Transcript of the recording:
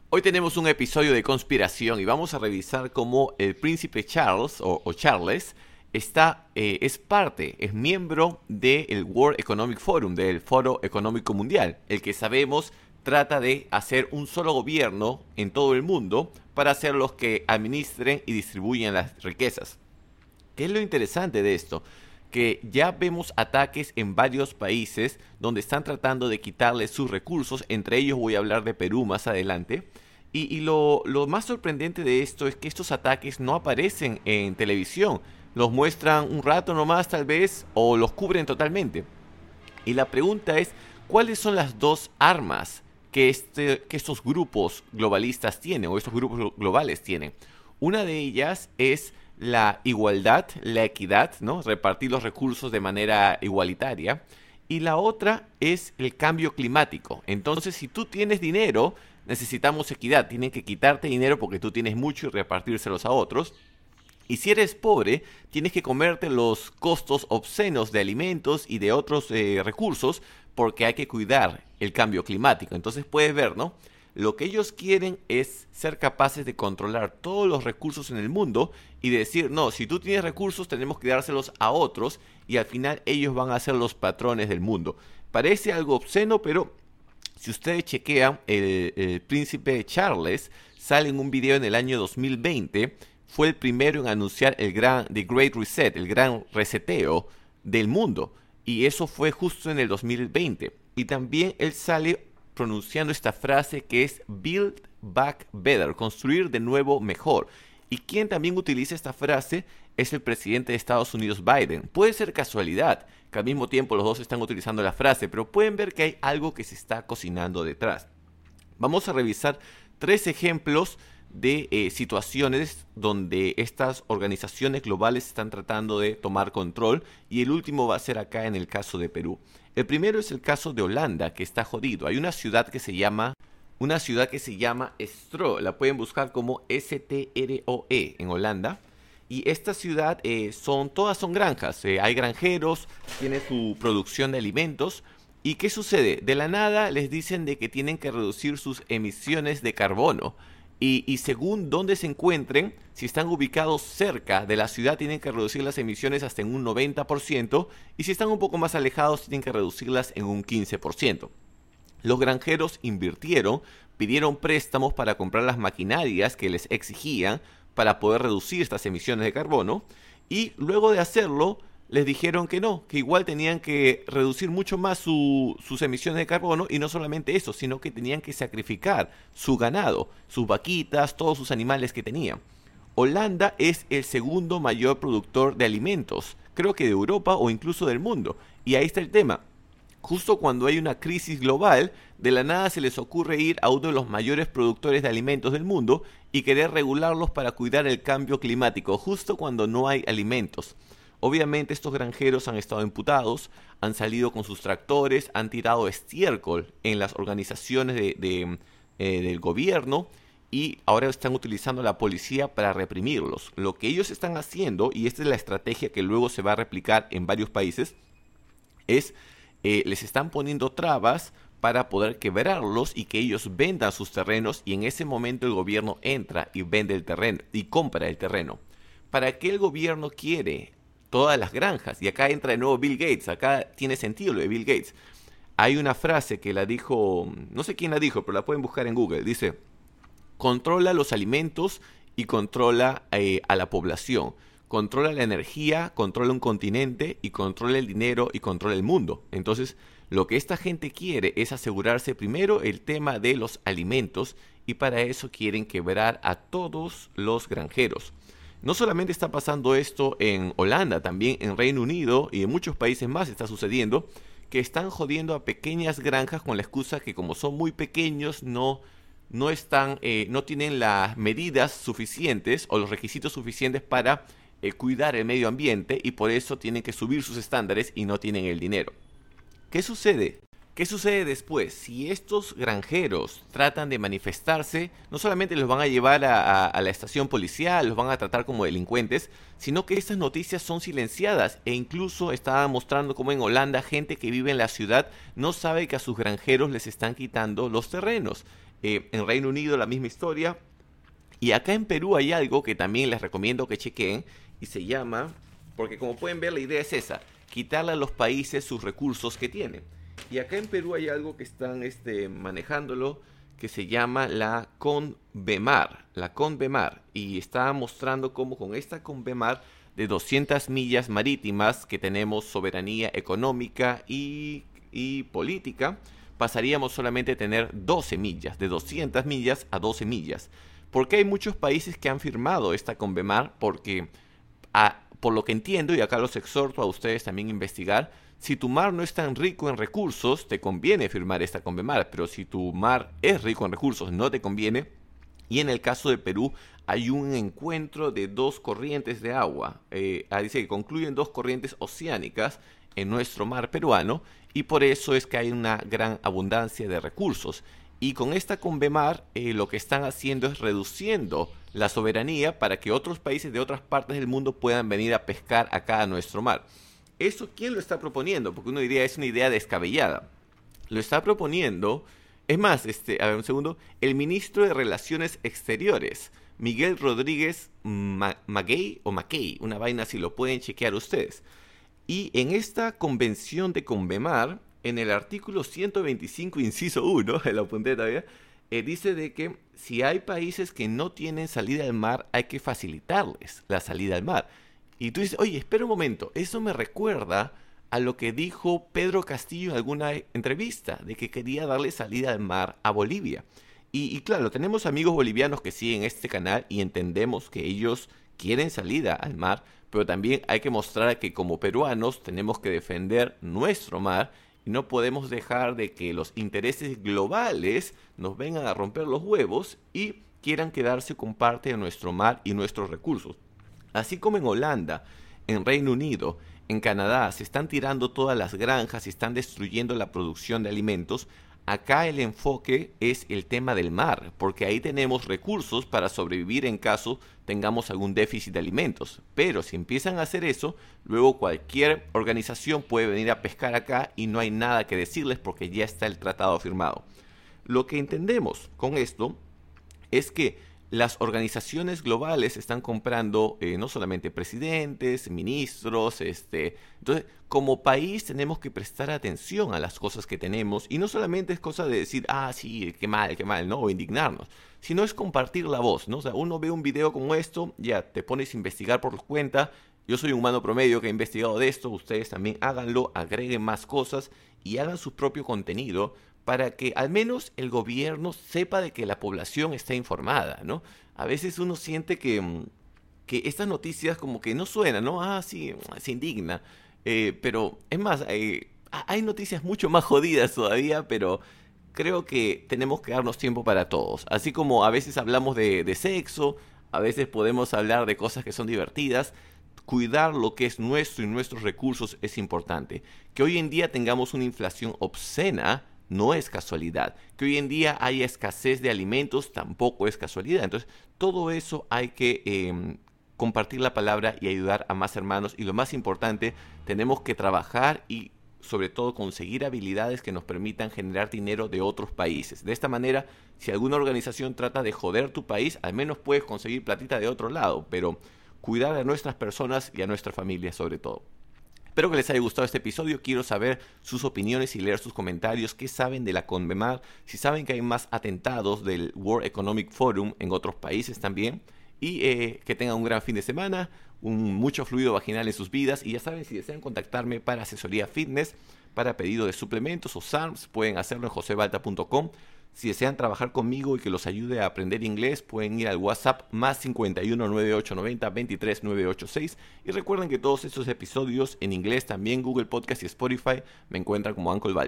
Hoy tenemos un episodio de conspiración y vamos a revisar cómo el príncipe Charles o Charles es miembro del World Economic Forum, del Foro Económico Mundial, el que sabemos trata de hacer un solo gobierno en todo el mundo para ser los que administren y distribuyan las riquezas. ¿Qué es lo interesante de esto? Que ya vemos ataques en varios países donde están tratando de quitarles sus recursos, entre ellos voy a hablar de Perú más adelante, y lo más sorprendente de esto es que estos ataques no aparecen en televisión, los muestran un rato nomás tal vez, o los cubren totalmente. Y la pregunta es, ¿cuáles son las dos armas que estos grupos globalistas tienen, o estos grupos globales tienen? Una de ellas es la igualdad, la equidad, ¿no? Repartir los recursos de manera igualitaria. Y la otra es el cambio climático. Entonces, si tú tienes dinero, necesitamos equidad. Tienen que quitarte dinero porque tú tienes mucho y repartírselos a otros. Y si eres pobre, tienes que comerte los costos obscenos de alimentos y de otros recursos porque hay que cuidar el cambio climático. Entonces puedes ver, ¿no? Lo que ellos quieren es ser capaces de controlar todos los recursos en el mundo y decir, no, si tú tienes recursos tenemos que dárselos a otros y al final ellos van a ser los patrones del mundo. Parece algo obsceno, pero si ustedes chequean, el príncipe Charles sale en un video en el año 2020, fue el primero en anunciar The Great Reset, el gran reseteo del mundo. Y eso fue justo en el 2020. Y también él sale pronunciando esta frase que es Build Back Better, construir de nuevo mejor. Y quien también utiliza esta frase es el presidente de Estados Unidos, Biden. Puede ser casualidad que al mismo tiempo los dos están utilizando la frase, pero pueden ver que hay algo que se está cocinando detrás. Vamos a revisar 3 ejemplos de situaciones donde estas organizaciones globales están tratando de tomar control, y el último va a ser acá en el caso de Perú. El primero es el caso de Holanda, que está jodido. Hay una ciudad que se llama Stroe, la pueden buscar como Stroe en Holanda. Y esta ciudad todas son granjas, hay granjeros, tiene su producción de alimentos. ¿Y qué sucede? De la nada les dicen de que tienen que reducir sus emisiones de carbono. Y según dónde se encuentren, si están ubicados cerca de la ciudad tienen que reducir las emisiones hasta en un 90%, y si están un poco más alejados tienen que reducirlas en un 15%. Los granjeros invirtieron, pidieron préstamos para comprar las maquinarias que les exigían para poder reducir estas emisiones de carbono, y luego de hacerlo les dijeron que no, que igual tenían que reducir mucho más sus emisiones de carbono, y no solamente eso, sino que tenían que sacrificar su ganado, sus vaquitas, todos sus animales que tenían. Holanda es el segundo mayor productor de alimentos, creo que de Europa o incluso del mundo, y ahí está el tema. Justo cuando hay una crisis global, de la nada se les ocurre ir a uno de los mayores productores de alimentos del mundo y querer regularlos para cuidar el cambio climático, justo cuando no hay alimentos. Obviamente estos granjeros han estado imputados, han salido con sus tractores, han tirado estiércol en las organizaciones del gobierno, y ahora están utilizando la policía para reprimirlos. Lo que ellos están haciendo, y esta es la estrategia que luego se va a replicar en varios países, es les están poniendo trabas para poder quebrarlos y que ellos vendan sus terrenos, y en ese momento el gobierno entra y vende el terreno y compra el terreno. ¿Para qué el gobierno quiere todas las granjas? Y acá entra de nuevo Bill Gates, acá tiene sentido lo de Bill Gates. Hay una frase que la dijo, no sé quién la dijo, pero la pueden buscar en Google. Dice, controla los alimentos y controla a la población. Controla la energía, controla un continente y controla el dinero y controla el mundo. Entonces, lo que esta gente quiere es asegurarse primero el tema de los alimentos, y para eso quieren quebrar a todos los granjeros. No solamente está pasando esto en Holanda, también en Reino Unido y en muchos países más está sucediendo, que están jodiendo a pequeñas granjas con la excusa que como son muy pequeños no tienen las medidas suficientes o los requisitos suficientes para cuidar el medio ambiente, y por eso tienen que subir sus estándares y no tienen el dinero. ¿Qué sucede? ¿Qué sucede después? Si estos granjeros tratan de manifestarse, no solamente los van a llevar a la estación policial, los van a tratar como delincuentes, sino que estas noticias son silenciadas, e incluso estaban mostrando cómo en Holanda gente que vive en la ciudad no sabe que a sus granjeros les están quitando los terrenos. En Reino Unido la misma historia. Y acá en Perú hay algo que también les recomiendo que chequen y se llama, porque como pueden ver la idea es esa, quitarle a los países sus recursos que tienen. Y acá en Perú hay algo que están manejándolo que se llama la CONVEMAR, y está mostrando cómo con esta CONVEMAR de 200 millas marítimas que tenemos soberanía económica y política, pasaríamos solamente a tener 12 millas, de 200 millas a 12 millas. ¿Por qué hay muchos países que han firmado esta CONVEMAR? Porque, por lo que entiendo, y acá los exhorto a ustedes también a investigar, si tu mar no es tan rico en recursos, te conviene firmar esta CONVEMAR, pero si tu mar es rico en recursos, no te conviene. Y en el caso de Perú, hay un encuentro de dos corrientes de agua. Dice que concluyen dos corrientes oceánicas en nuestro mar peruano, y por eso es que hay una gran abundancia de recursos. Y con esta CONVEMAR lo que están haciendo es reduciendo la soberanía para que otros países de otras partes del mundo puedan venir a pescar acá a nuestro mar. ¿Eso quién lo está proponiendo? Porque uno diría es una idea descabellada. Lo está proponiendo, es más, a ver un segundo, el ministro de Relaciones Exteriores, Miguel Rodríguez Maguey, una vaina si lo pueden chequear ustedes. Y en esta convención de CONVEMAR, en el artículo 125, inciso 1, lo apunté todavía, dice de que si hay países que no tienen salida al mar, hay que facilitarles la salida al mar. Y tú dices, oye, espera un momento, eso me recuerda a lo que dijo Pedro Castillo en alguna entrevista, de que quería darle salida al mar a Bolivia. Y claro, tenemos amigos bolivianos que siguen este canal y entendemos que ellos quieren salida al mar, pero también hay que mostrar que como peruanos tenemos que defender nuestro mar. Y no podemos dejar de que los intereses globales nos vengan a romper los huevos y quieran quedarse con parte de nuestro mar y nuestros recursos. Así como en Holanda, en Reino Unido, en Canadá se están tirando todas las granjas y están destruyendo la producción de alimentos, acá el enfoque es el tema del mar, porque ahí tenemos recursos para sobrevivir en caso tengamos algún déficit de alimentos. Pero si empiezan a hacer eso, luego cualquier organización puede venir a pescar acá y no hay nada que decirles porque ya está el tratado firmado. Lo que entendemos con esto es que las organizaciones globales están comprando no solamente presidentes, ministros, entonces como país tenemos que prestar atención a las cosas que tenemos y no solamente es cosa de decir, sí, qué mal, ¿no? O indignarnos, sino es compartir la voz, ¿no? O sea, uno ve un video como esto, ya te pones a investigar por tu cuenta. Yo soy un humano promedio que ha investigado de esto, ustedes también háganlo, agreguen más cosas y hagan su propio contenido para que al menos el gobierno sepa de que la población está informada, ¿no? A veces uno siente que estas noticias como que no suenan, ¿no? Sí, se indigna. Pero es más, hay noticias mucho más jodidas todavía, pero creo que tenemos que darnos tiempo para todos. Así como a veces hablamos de sexo, a veces podemos hablar de cosas que son divertidas. Cuidar lo que es nuestro y nuestros recursos es importante. Que hoy en día tengamos una inflación obscena no es casualidad. Que hoy en día haya escasez de alimentos tampoco es casualidad. Entonces, todo eso hay que compartir la palabra y ayudar a más hermanos. Y lo más importante, tenemos que trabajar y sobre todo conseguir habilidades que nos permitan generar dinero de otros países. De esta manera, si alguna organización trata de joder tu país, al menos puedes conseguir platita de otro lado, pero cuidar a nuestras personas y a nuestra familia sobre todo. Espero que les haya gustado este episodio. Quiero saber sus opiniones y leer sus comentarios. ¿Qué saben de la CONVEMAR? Si saben que hay más atentados del World Economic Forum en otros países también. Y que tengan un gran fin de semana, mucho fluido vaginal en sus vidas. Y ya saben, si desean contactarme para asesoría fitness, para pedido de suplementos o SARMs, pueden hacerlo en josebalta.com. Si desean trabajar conmigo y que los ayude a aprender inglés, pueden ir al WhatsApp más 51 98 90 23 986. Y recuerden que todos estos episodios en inglés, también Google Podcast y Spotify, me encuentran como Uncle Balta.